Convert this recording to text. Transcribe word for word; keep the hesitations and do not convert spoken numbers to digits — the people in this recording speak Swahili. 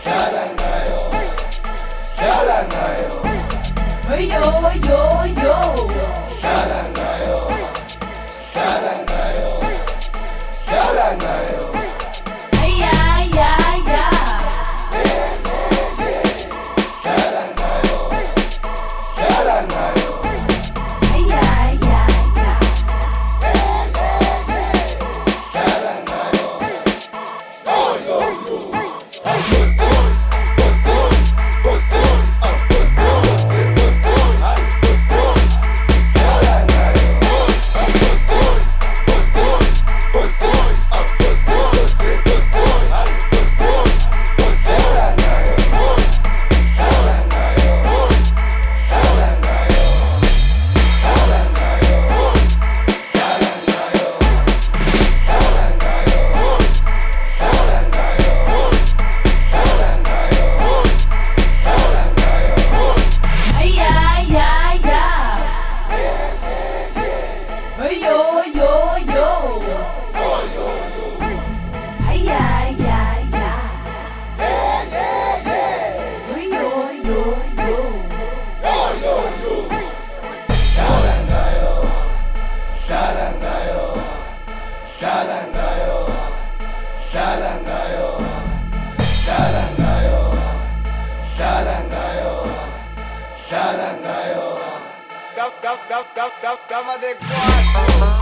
Shalangao, Shalangao, hey yo yo yo, Shalangao, Shalangao, Shalangao. hey ya ya ya, Shalangao, Shalangao, hey ya ya ya, Shalangao. Oh yo yo, I'm Bosori, Bosori, Bosori, I'm Bosori, Bosori, I'm Bosori. Shalangao, I'm Bosori, Bosori, Bosori, I'm Bosori, Bosori, I'm Bosori. Shalangao, Shalangao, Shalangao, Shalangao, hey ya ya ya, hey yo yo yo, hey ya ya ya, hey yo yo yo. Shalangao, Shalangao, Shalangao, Shalangao, Shalangao, Shalangao, Shalangao. Tap tap tap tap tap tap adequado.